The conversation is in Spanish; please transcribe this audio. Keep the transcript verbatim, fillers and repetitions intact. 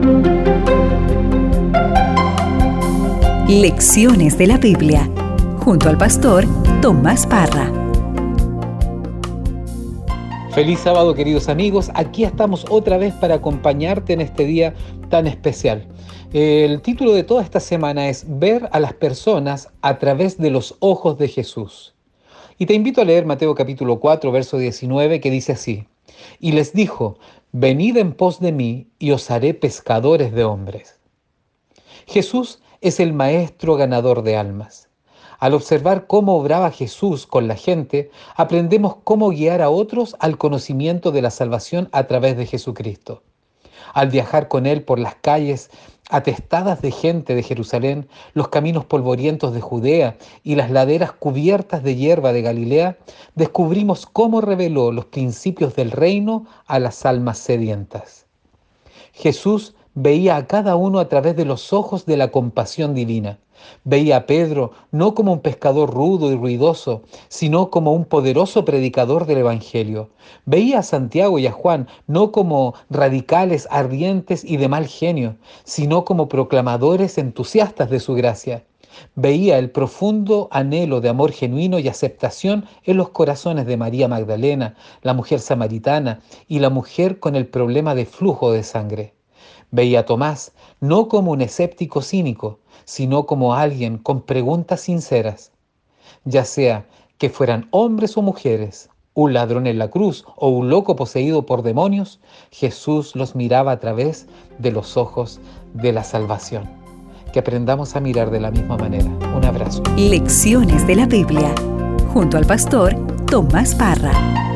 Lecciones de la Biblia, junto al pastor Tomás Parra. Feliz sábado, queridos amigos. Aquí estamos otra vez para acompañarte en este día tan especial. El título de toda esta semana es Ver a las personas a través de los ojos de Jesús. Y te invito a leer Mateo capítulo cuatro, verso diecinueve, que dice así: Y les dijo, venid en pos de mí y os haré pescadores de hombres. Jesús es el maestro ganador de almas. Al observar cómo obraba Jesús con la gente, aprendemos cómo guiar a otros al conocimiento de la salvación a través de Jesucristo. Al viajar con Él por las calles atestadas de gente de Jerusalén, los caminos polvorientos de Judea y las laderas cubiertas de hierba de Galilea, descubrimos cómo reveló los principios del reino a las almas sedientas. Jesús veía a cada uno a través de los ojos de la compasión divina. Veía a Pedro no como un pescador rudo y ruidoso, sino como un poderoso predicador del Evangelio. Veía a Santiago y a Juan no como radicales, ardientes y de mal genio, sino como proclamadores entusiastas de su gracia. Veía el profundo anhelo de amor genuino y aceptación en los corazones de María Magdalena, la mujer samaritana y la mujer con el problema de flujo de sangre. Veía a Tomás no como un escéptico cínico, sino como alguien con preguntas sinceras. Ya sea que fueran hombres o mujeres, un ladrón en la cruz o un loco poseído por demonios, Jesús los miraba a través de los ojos de la salvación. Que aprendamos a mirar de la misma manera. Un abrazo. Lecciones de la Biblia, junto al pastor Tomás Parra.